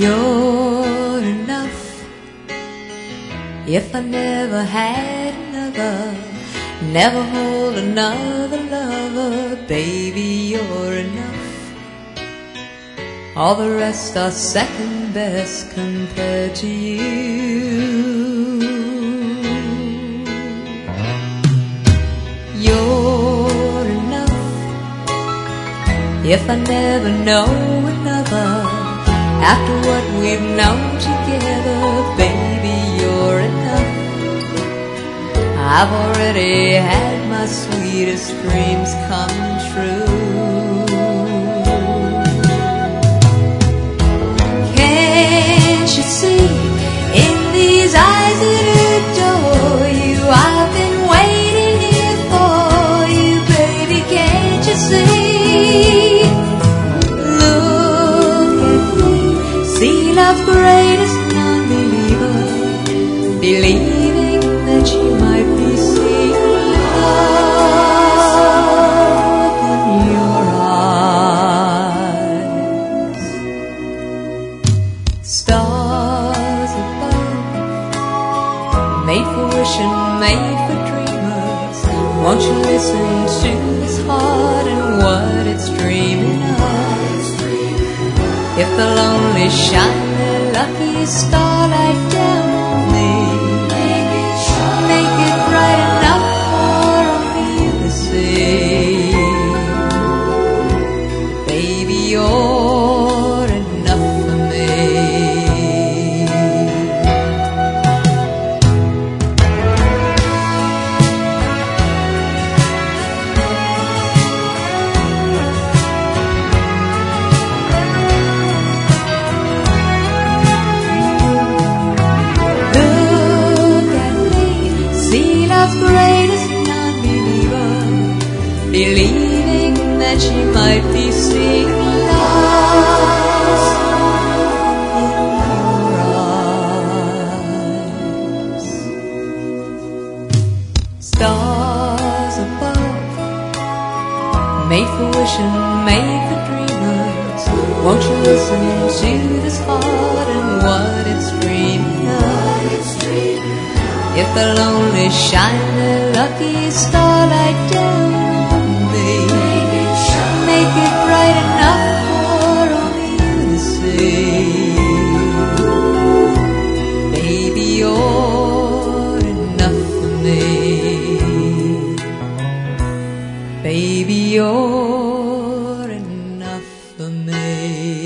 You're enough. If I never had another, never hold another lover, baby, you're enough. All the rest are second best compared to you. You're enough. If I never know another, after what we've known together, baby, you're enough. I've already had my sweetest dreams come true. Can't you see in these eyes that adore you, I've been waiting here for you, baby, can't you see? Love's greatest non-believer, believing that you might be seeing love in your eyes. Stars above, made for wishing, made for dreamers. Won't you listen to this heart and what it's dreaming of? If the lonely shine their lucky starlight down on me, make it bright enough for only you to see. Baby, you're enough for me. Love's greatest non-believer, believing that she might be seeing love in your eyes. Stars above, made for wishing, made for dreamers. Won't you listen to this heart and what it's dreaming of? If the lonely shine their lucky starlight down on me, make it bright enough for only you to see. Baby, you're enough for me. Baby, you're enough for me.